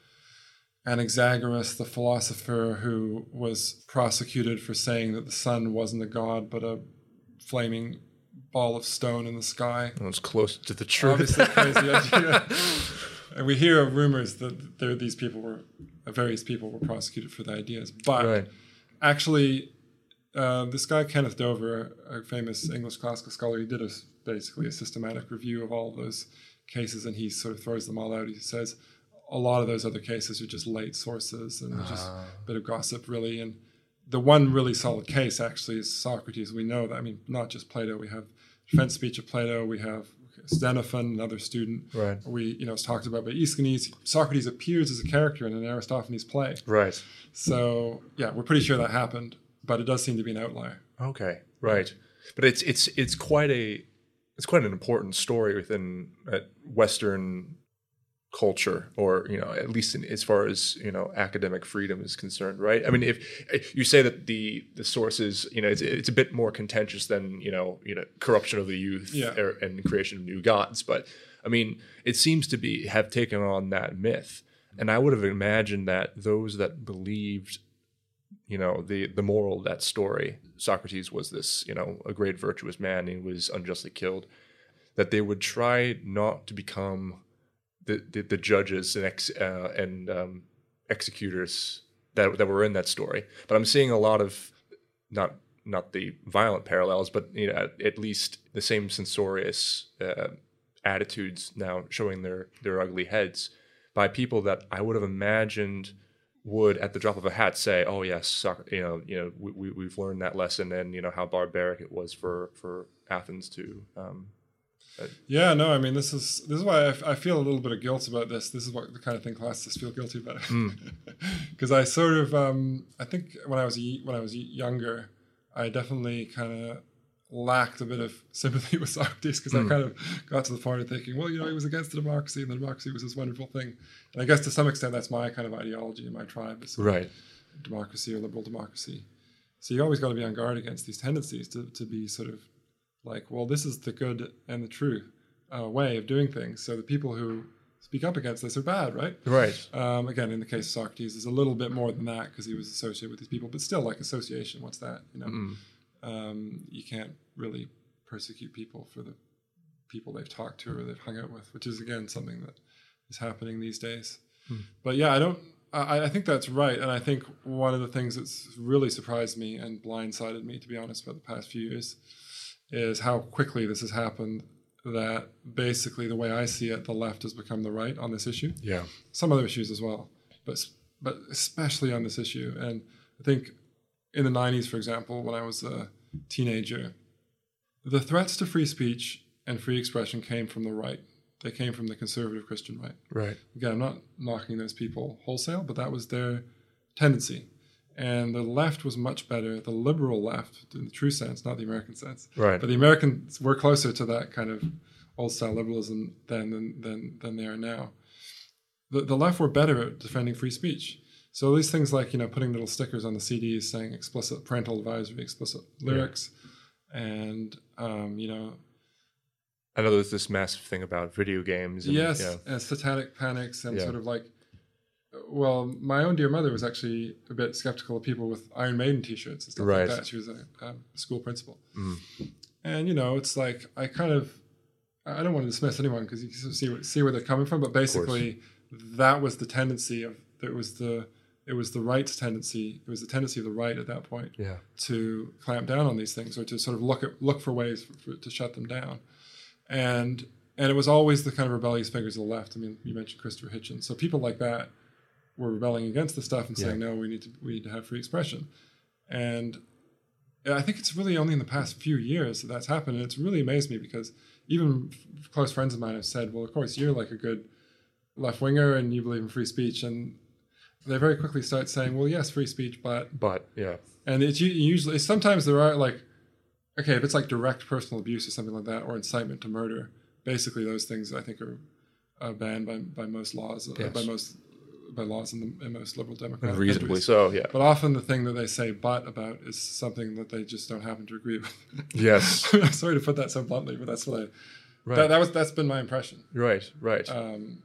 Anaxagoras, the philosopher who was prosecuted for saying that the sun wasn't a god, but a flaming ball of stone in the sky. That was close to the truth. Obviously a crazy idea. And we hear of rumors that there, these people were, various people were prosecuted for the ideas. But right. actually, uh, this guy, Kenneth Dover, a famous English classical scholar, he did a, basically a systematic review of all of those cases, and he sort of throws them all out. He says, a lot of those other cases are just late sources and uh. just a bit of gossip, really. And the one really solid case, actually, is Socrates. We know that, I mean, not just Plato. We have defense speech of Plato. We have Xenophon, another student. Right. We, you know, it's talked about by Aeschines. Socrates appears as a character in an Aristophanes play. Right. So, yeah, we're pretty sure that happened, but it does seem to be an outlier. Okay, right. But it's it's it's quite a it's quite an important story within uh, Western culture, or you know, at least in, as far as you know, academic freedom is concerned, right? I mean, if, if you say that the the sources, you know, it's, it's a bit more contentious than you know, you know, corruption of the youth yeah. er, and creation of new gods, but I mean, it seems to be have taken on that myth, and I would have imagined that those that believed, you know, the the moral of that story, Socrates was this, you know, a great virtuous man, and he was unjustly killed, that they would try not to become The, the, the judges and ex, uh, and um, executors that that were in that story, but I'm seeing a lot of not not the violent parallels, but you know, at, at least the same censorious uh, attitudes now showing their their ugly heads by people that I would have imagined would, at the drop of a hat, say, "Oh yes, soccer, you know, you know, we, we we've learned that lesson, and you know how barbaric it was for for Athens to." Um, Yeah, no, I mean, this is this is why I, f- I feel a little bit of guilt about this. This is what the kind of thing classicists feel guilty about. Because mm. I sort of, um, I think when I was when I was younger, I definitely kind of lacked a bit of sympathy with Socrates, because mm. I kind of got to the point of thinking, well, you know, he was against the democracy, and the democracy was this wonderful thing. And I guess to some extent that's my kind of ideology in my tribe, is right. democracy or liberal democracy. So you always got to be on guard against these tendencies to to be sort of like, well, this is the good and the true uh, way of doing things. So the people who speak up against this are bad, right? Right. Um, again, in the case of Socrates, there's a little bit more than that because he was associated with these people, but still, like association, what's that? You know, mm. um, you can't really persecute people for the people they've talked to or they've hung out with, which is again something that is happening these days. Hmm. But yeah, I don't. I, I think that's right, and I think one of the things that's really surprised me and blindsided me, to be honest, about the past few years, is how quickly this has happened. That basically, the way I see it, the left has become the right on this issue. Yeah, some other issues as well, but but especially on this issue. And I think in the nineties, for example, when I was a teenager, the threats to free speech and free expression came from the right. They came from the conservative Christian right. Right. Again, I'm not knocking those people wholesale, but that was their tendency. And the left was much better, the liberal left, in the true sense, not the American sense. Right. But the Americans were closer to that kind of old-style liberalism then than, than, than they are now. The, the left were better at defending free speech. So these things like, you know, putting little stickers on the C Ds saying explicit parental advisory, explicit lyrics, yeah. and, um, you know... I know there's this massive thing about video games. And, yes, yeah. and satanic panics and yeah. sort of like... Well, my own dear mother was actually a bit skeptical of people with Iron Maiden T-shirts and stuff right. like that. She was a, a school principal. Mm. And, you know, it's like, I kind of... I don't want to dismiss anyone because you can see, see where they're coming from, but basically that was the tendency of... It was the... It was the right's tendency. It was the tendency of the right at that point yeah. to clamp down on these things or to sort of look at look for ways for, for, to shut them down, and and it was always the kind of rebellious figures of the left. I mean, you mentioned Christopher Hitchens, so people like that were rebelling against the stuff and saying, yeah. no, we need to we need to have free expression, and I think it's really only in the past few years that that's happened, and it's really amazed me because even close friends of mine have said, well, of course you're like a good left winger and you believe in free speech, and they very quickly start saying, well, yes, free speech, but... But, yeah. And it's usually... Sometimes there are, like... Okay, if it's like direct personal abuse or something like that, or incitement to murder, basically those things, I think, are uh, banned by by most laws, yes. uh, by most by laws in, the, in most liberal democratic and reasonably countries. so, yeah. But often the thing that they say but about is something that they just don't happen to agree with. Yes. I'm sorry to put that so bluntly, but that's what I... Right. That, that was, that's been my impression. Right, right. Um,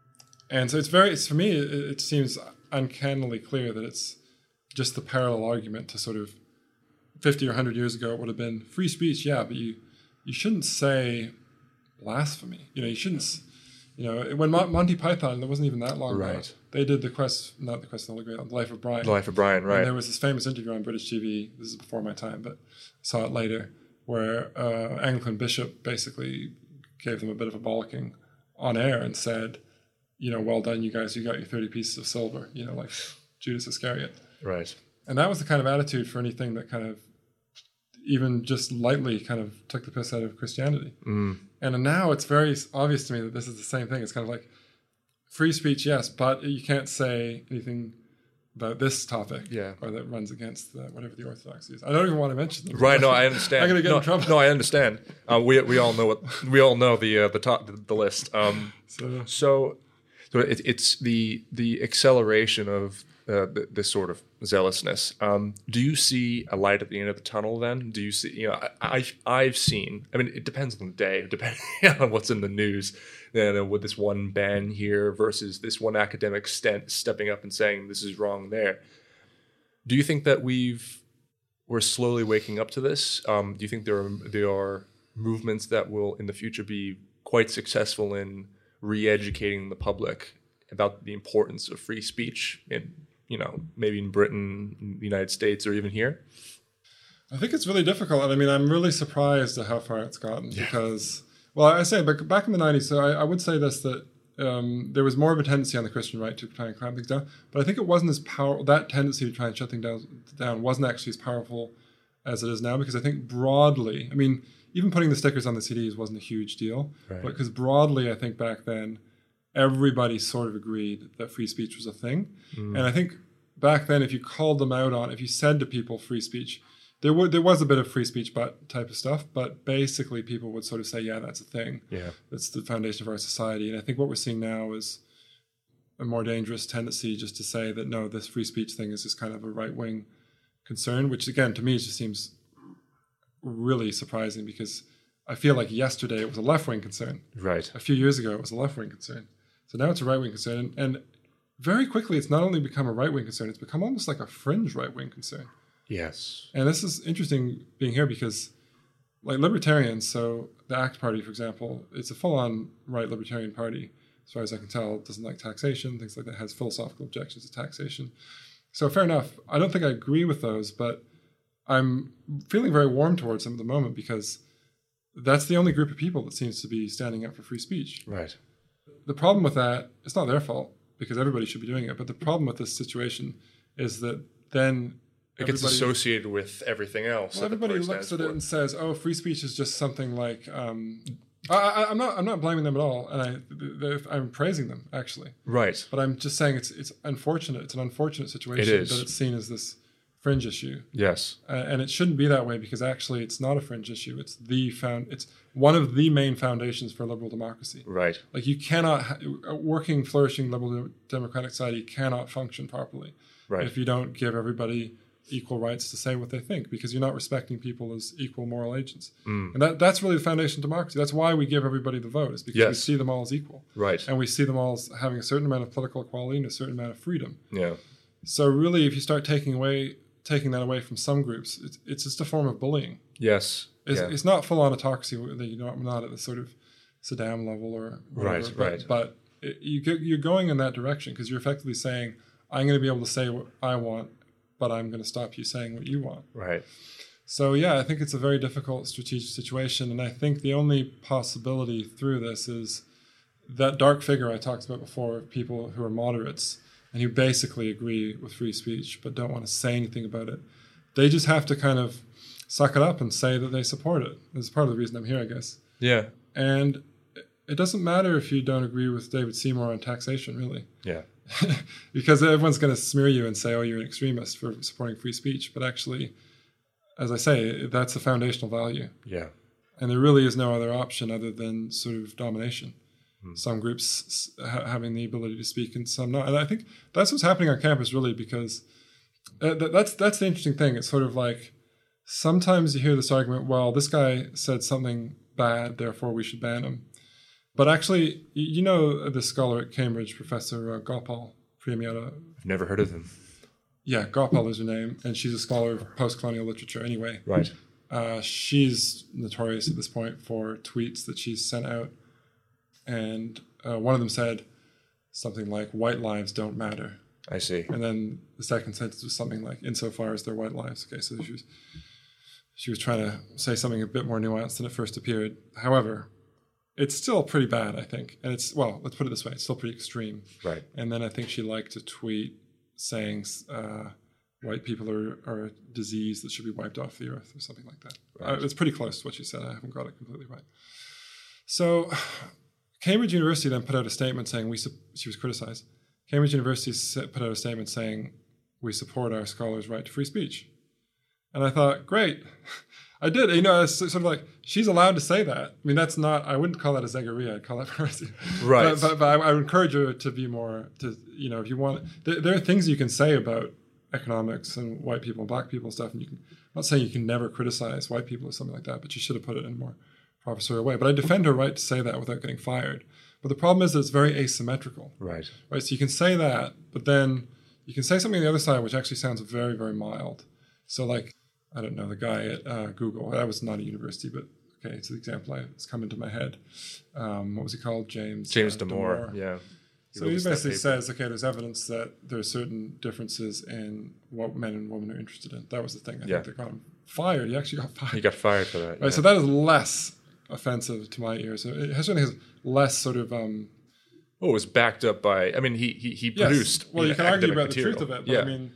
and so it's very... It's, for me, it, it seems... uncannily clear that it's just the parallel argument to sort of fifty or one hundred years ago it would have been free speech, yeah, but you you shouldn't say blasphemy. You know, you shouldn't, you know, when Mon- Monty Python, it wasn't even that long right. ago, they did the quest, not the Quest of the Holy Grail, the Life of Brian. The Life of Brian, right. And there was this famous interview on British T V, this is before my time, but I saw it later, where uh, Anglican bishop basically gave them a bit of a bollocking on air and said, you know, well done, you guys, you got your thirty pieces of silver, you know, like Judas Iscariot. Right. And that was the kind of attitude for anything that kind of even just lightly kind of took the piss out of Christianity. Mm. And now it's very obvious to me that this is the same thing. It's kind of like free speech, yes, but you can't say anything about this topic yeah. or that runs against the, whatever the orthodoxy is. I don't even want to mention them. Right, no, I understand. I'm going to get no, in trouble. No, I understand. Uh, we we all know what we all know the uh, the top the, the list. Um, so, so So it, it's the the acceleration of uh, th- this sort of zealousness. Um, do you see a light at the end of the tunnel? Then do you see? You know, I, I've I've seen. I mean, it depends on the day, depending on what's in the news. Then uh, with this one ban here versus this one academic stent stepping up and saying this is wrong there. Do you think that we've we're slowly waking up to this? Um, do you think there are there are movements that will in the future be quite successful in re-educating the public about the importance of free speech in, you know, maybe in Britain, in the United States, or even here? I think it's really difficult. And I mean, I'm really surprised at how far it's gotten yeah. because, well, I say, but back in the nineties, so I, I would say this, that um, there was more of a tendency on the Christian right to try and clamp things down, but I think it wasn't as powerful, that tendency to try and shut things down, down wasn't actually as powerful as it is now, because I think broadly, I mean, even putting the stickers on the C Ds wasn't a huge deal, right. but because broadly, I think back then, everybody sort of agreed that free speech was a thing. Mm. And I think back then, if you called them out on, if you said to people free speech, there would there was a bit of free speech but type of stuff, but basically people would sort of say, yeah, that's a thing. Yeah. That's the foundation of our society. And I think what we're seeing now is a more dangerous tendency just to say that, no, this free speech thing is just kind of a right-wing concern, which again, to me, just seems really surprising, because I feel like yesterday it was a left-wing concern. Right. A few years ago, it was a left-wing concern. So now it's a right-wing concern. And, and very quickly, it's not only become a right-wing concern, it's become almost like a fringe right-wing concern. Yes. And this is interesting being here because, like, libertarians, so the ACT Party, for example, it's a full-on right libertarian party. as far as I can tell, doesn't like taxation, things like that, has philosophical objections to taxation. So fair enough. I don't think I agree with those, but I'm feeling very warm towards them at the moment because that's the only group of people that seems to be standing up for free speech. Right. The problem with that, it's not their fault because everybody should be doing it. But the problem with this situation is that then it gets associated with everything else. Well, everybody looks at it and says, "Oh, free speech is just something like." Um, I, I, I'm not. I'm not blaming them at all, and I, I'm praising them actually. Right. But I'm just saying it's it's unfortunate. It's an unfortunate situation it is. that it's seen as this fringe issue. Yes. Uh, and it shouldn't be that way because actually it's not a fringe issue. It's the found. It's one of the main foundations for liberal democracy. Right. Like you cannot ha- a working, flourishing liberal democratic society cannot function properly right. if you don't give everybody equal rights to say what they think, because you're not respecting people as equal moral agents. Mm. And that that's really the foundation of democracy. That's why we give everybody the vote, is because yes. we see them all as equal. Right. And we see them all as having a certain amount of political equality and a certain amount of freedom. Yeah. So really, if you start taking away taking that away from some groups, it's, it's just a form of bullying. Yes. It's, yeah. it's not full-on autocracy. You know, I'm not at the sort of Saddam level or whatever. Right, but, right. But it, you get, you're going in that direction because you're effectively saying, I'm going to be able to say what I want, but I'm going to stop you saying what you want. Right. So, yeah, I think it's a very difficult strategic situation. And I think the only possibility through this is that dark figure I talked about before, of people who are moderates and who basically agree with free speech but don't want to say anything about it. They just have to kind of suck it up and say that they support it. That's part of the reason I'm here, I guess. Yeah. And it doesn't matter if you don't agree with David Seymour on taxation, really. Yeah. Because everyone's going to smear you and say, oh, you're an extremist for supporting free speech. But actually, as I say, that's a foundational value. Yeah. And there really is no other option other than sort of domination. Hmm. Some groups ha- having the ability to speak and some not. And I think that's what's happening on campus, really, because uh, th- that's that's the interesting thing. It's sort of like sometimes you hear this argument, well, this guy said something bad, therefore we should ban him. But actually, you know the scholar at Cambridge, Professor uh, Gopal Priyamyada? I've never heard of him. Yeah, Gopal is her name, and she's a scholar of post-colonial literature anyway. Right. Uh, she's notorious at this point for tweets that she's sent out. And uh, one of them said something like, white lives don't matter. I see. And then the second sentence was something like, insofar as they're white lives. Okay, so she was, she was trying to say something a bit more nuanced than it first appeared. However, it's still pretty bad, I think. And it's, well, let's put it this way, it's still pretty extreme. Right. And then I think she liked to tweet saying uh, white people are, are a disease that should be wiped off the earth or something like that. Right. Uh, it's pretty close to what she said. I haven't got it completely right. So Cambridge University then put out a statement saying, we. Su- she was criticized. Cambridge University put out a statement saying, we support our scholars' right to free speech. And I thought, great. I did. You know, it's sort of like, she's allowed to say that. I mean, that's not, I wouldn't call that a zegeria. I'd call that heresy. Right. But, but, but I, I would encourage her to be more, to, you know, if you want, there, there are things you can say about economics and white people and black people and stuff. And you can, I'm not saying you can never criticize white people or something like that, but you should have put it in a more professorial way. But I defend her right to say that without getting fired. But the problem is that it's very asymmetrical. Right. Right. So you can say that, but then you can say something on the other side, which actually sounds very, very mild. So like, I don't know, the guy at uh, Google, that was not a university, but okay, it's an example that's come into my head. Um, what was he called? James James uh, Damore, yeah. He so he basically says, okay, there's evidence that there are certain differences in what men and women are interested in. That was the thing. I yeah. think they got him fired. He actually got fired. He got fired for that. Right, yeah. So that is less offensive to my ears. So it certainly has less sort of... Um, oh, it was backed up by... I mean, he he, he yes. produced Well, you, know, you can argue about material. the truth of it, but yeah. I mean,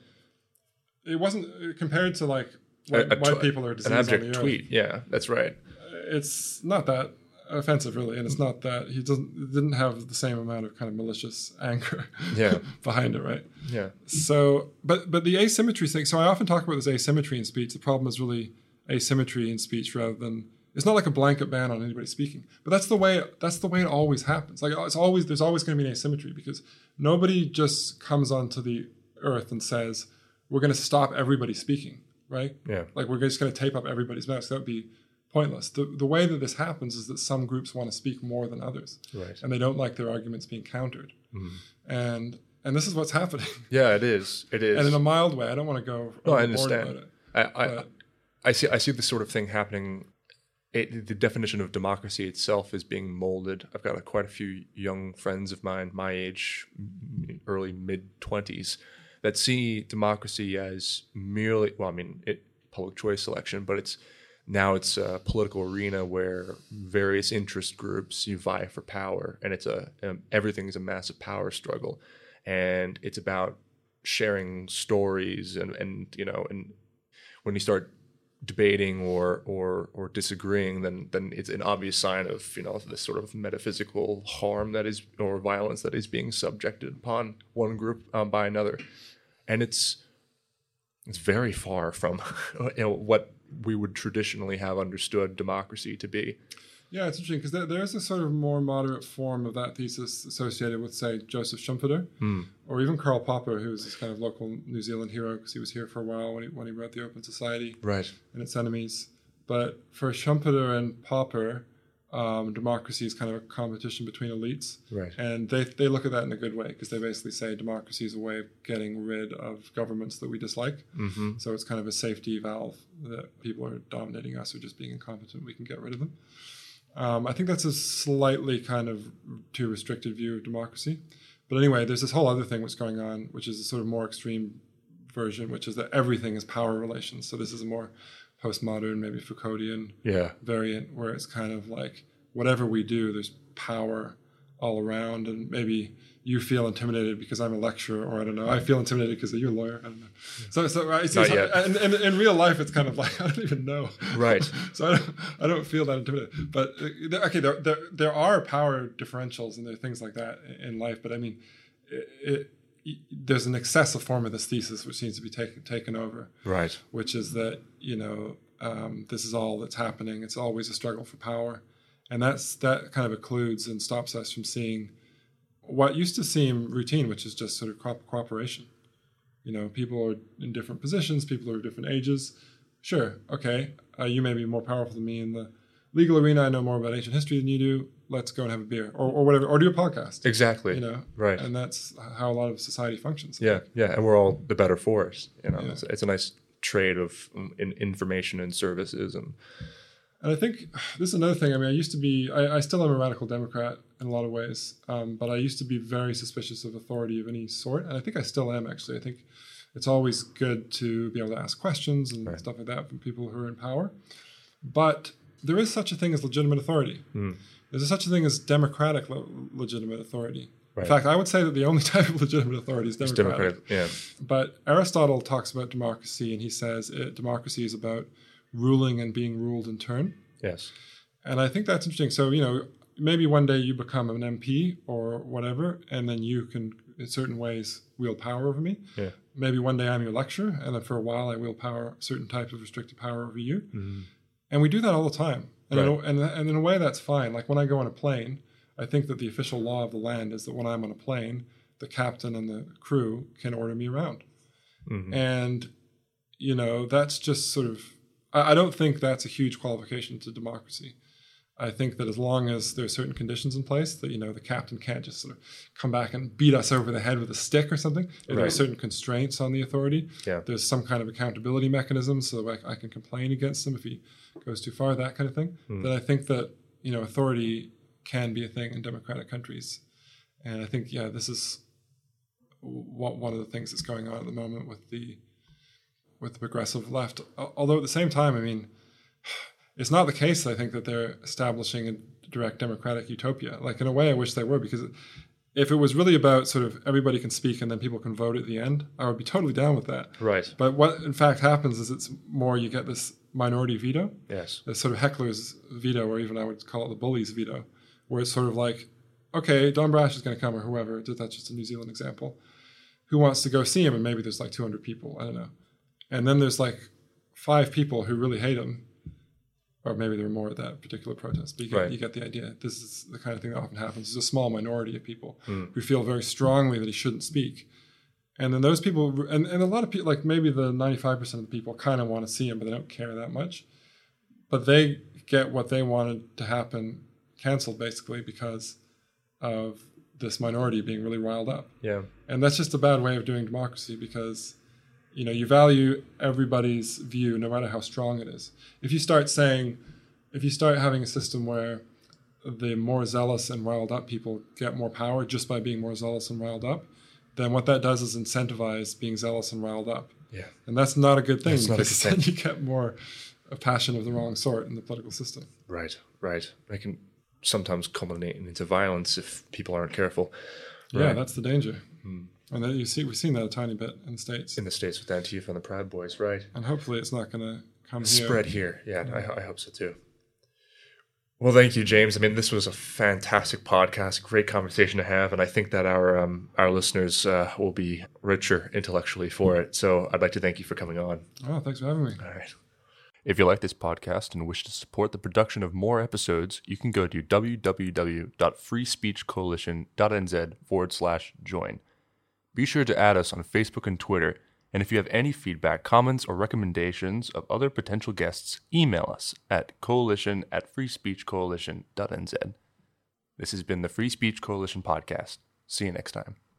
it wasn't... Compared to like... White, a, a white tw- people are disease an abject on the tweet. earth. Yeah, that's right. It's not that offensive, really, and it's not that he doesn't didn't have the same amount of kind of malicious anger yeah. behind it, right? Yeah. So, but but the asymmetry thing. So I often talk about this asymmetry in speech. The problem is really asymmetry in speech rather than it's not like a blanket ban on anybody speaking. But that's the way that's the way it always happens. Like it's always there's always going to be an asymmetry because nobody just comes onto the earth and says we're going to stop everybody speaking. Right? Yeah. Like we're just going to tape up everybody's mouth. So that would be pointless. The the way that this happens is that some groups want to speak more than others. Right. And they don't like their arguments being countered. Mm-hmm. And and this is what's happening. Yeah, it is. It is. And in a mild way. I don't want to go no, I overboard understand. about it. I, I, I see I see this sort of thing happening it, the definition of democracy itself is being molded. I've got a, quite a few young friends of mine, my age, early mid twenties, that see democracy as merely, well, I mean, it public choice election, but it's now it's a political arena where various interest groups you vie for power, and it's a um, everything's a massive power struggle, and it's about sharing stories, and and you know, and when you start debating or or or disagreeing, then then it's an obvious sign of, you know, this sort of metaphysical harm that is, or violence that is being subjected upon one group um, by another, and it's it's very far from you know what we would traditionally have understood democracy to be. Yeah, it's interesting because there, there's a sort of more moderate form of that thesis associated with, say, Joseph Schumpeter, mm. or even Karl Popper, who was this kind of local New Zealand hero because he was here for a while when he, when he wrote The Open Society, right, and its enemies. But for Schumpeter and Popper, um, democracy is kind of a competition between elites, right, and they they look at that in a good way because they basically say democracy is a way of getting rid of governments that we dislike. Mm-hmm. So it's kind of a safety valve that people are dominating us or just being incompetent, we can get rid of them. Um, I think that's a slightly kind of too restricted view of democracy. But anyway, there's this whole other thing that's going on, which is a sort of more extreme version, which is that everything is power relations. So this is a more postmodern, maybe Foucauldian yeah. variant, where it's kind of like whatever we do, there's power all around, and maybe you feel intimidated because I'm a lecturer, or I don't know, I feel intimidated because you're a lawyer. I don't know. So, so right, it's, Not it's, yet. And, and in real life, it's kind of like I don't even know. Right. So I don't, I don't feel that intimidated. But uh, okay, there, there there are power differentials and there are things like that in life. But I mean, it, it, there's an excessive form of this thesis which needs to be taken taken over. Right. Which is that, you know, um, this is all that's happening. It's always a struggle for power, and that's that kind of occludes and stops us from seeing what used to seem routine, which is just sort of co- cooperation. You know, people are in different positions, people are of different ages. Sure, okay, uh, you may be more powerful than me in the legal arena. I know more about ancient history than you do. Let's go and have a beer, or, or whatever, or do a podcast. Exactly. You know, right. And that's how a lot of society functions. Yeah, yeah, and we're all the better for it. You know, yeah. it's, it's a nice trade of um, in information and services, and. And I think this is another thing. I mean, I used to be, I, I still am a radical Democrat in a lot of ways, um, but I used to be very suspicious of authority of any sort. And I think I still am, actually. I think it's always good to be able to ask questions and right. stuff like that from people who are in power. But there is such a thing as legitimate authority. Mm. There's such a thing as democratic le- legitimate authority. Right. In fact, I would say that the only type of legitimate authority is democratic. It's democratic, yeah. But Aristotle talks about democracy, and he says it, democracy is about ruling and being ruled in turn. Yes. And I think that's interesting. So, you know, maybe one day you become an M P or whatever, and then you can, in certain ways, wield power over me. Yeah. Maybe one day I'm your lecturer, and then for a while I wield power, certain types of restricted power over you. Mm-hmm. And we do that all the time. And, right. in a, and, and in a way, that's fine. Like when I go on a plane, I think that the official law of the land is that when I'm on a plane, the captain and the crew can order me around. Mm-hmm. And, you know, that's just sort of, I don't think that's a huge qualification to democracy. I think that as long as there are certain conditions in place, that, you know, the captain can't just sort of come back and beat us over the head with a stick or something. If right. there are certain constraints on the authority. Yeah. There's some kind of accountability mechanism so I, I can complain against him if he goes too far, that kind of thing. Mm. Then I think that, you know, authority can be a thing in democratic countries. And I think, yeah, this is one of the things that's going on at the moment with the with the progressive left. Although at the same time, I mean, it's not the case, I think, that they're establishing a direct democratic utopia. Like, in a way, I wish they were, because if it was really about sort of everybody can speak and then people can vote at the end, I would be totally down with that. Right. But what, in fact, happens is it's more you get this minority veto. Yes. This sort of heckler's veto, or even I would call it the bully's veto, where it's sort of like, okay, Don Brash is going to come, or whoever, that's just a New Zealand example, who wants to go see him, and maybe there's like two hundred people, I don't know. And then there's like five people who really hate him, or maybe there were more at that particular protest. But you get, right. you get the idea. This is the kind of thing that often happens. There's a small minority of people mm. who feel very strongly that he shouldn't speak. And then those people, and, and a lot of people, like maybe the ninety-five percent of the people kind of want to see him, but they don't care that much. But they get what they wanted to happen canceled, basically, because of this minority being really riled up. Yeah. And that's just a bad way of doing democracy, because, you know, you value everybody's view no matter how strong it is. If you start saying, if you start having a system where the more zealous and riled up people get more power just by being more zealous and riled up, then what that does is incentivize being zealous and riled up. Yeah. And that's not a good thing, That's not a because good then thing. you get more a passion of the wrong sort in the political system. Right, right. It can sometimes culminate into violence if people aren't careful. Yeah, Right. that's the danger. Hmm. And then you see, we've seen that a tiny bit in the States. In the States with Antifa and the Proud Boys, right? And hopefully it's not going to come here. Spread here. Yeah, I, I hope so too. Well, thank you, James. I mean, this was a fantastic podcast, great conversation to have, and I think that our um, our listeners uh, will be richer intellectually for it. So I'd like to thank you for coming on. Oh, thanks for having me. All right. If you like this podcast and wish to support the production of more episodes, you can go to www.freespeechcoalition.nz forward slash join. Be sure to add us on Facebook and Twitter, and if you have any feedback, comments, or recommendations of other potential guests, email us at coalition at freespeechcoalition.nz. This has been the Free Speech Coalition podcast. See you next time.